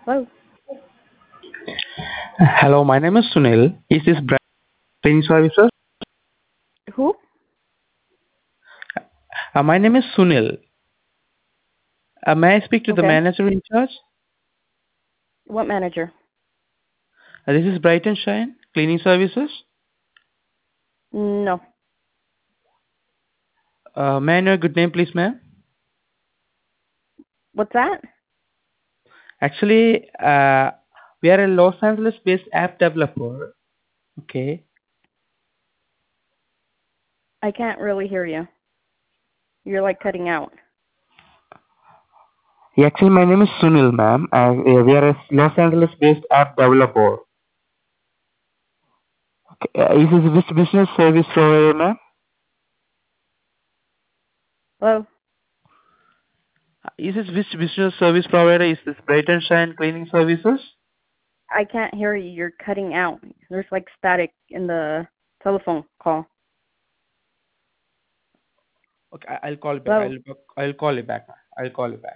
Hello. Hello, my name is Sunil. Is this Cleaning Services? Who? My name is Sunil. May I speak to the Okay. manager in charge? What manager? This is Bright and Shine Cleaning Services. No. May I know your good name, please, ma'am? What's that? Actually, we are a Los Angeles-based app developer. Okay. I can't really hear you. You're like cutting out. Yeah, actually, my name is Sunil, ma'am. We are a Los Angeles-based app developer. Okay. Is this which business service provider, ma'am? Hello. Is this which business service provider? Is this Bright and Shine Cleaning Services? I can't hear you. You're cutting out. There's like static in the telephone call. Okay, I'll call back. Hello. I'll call you back, ma'am. I'll call you back.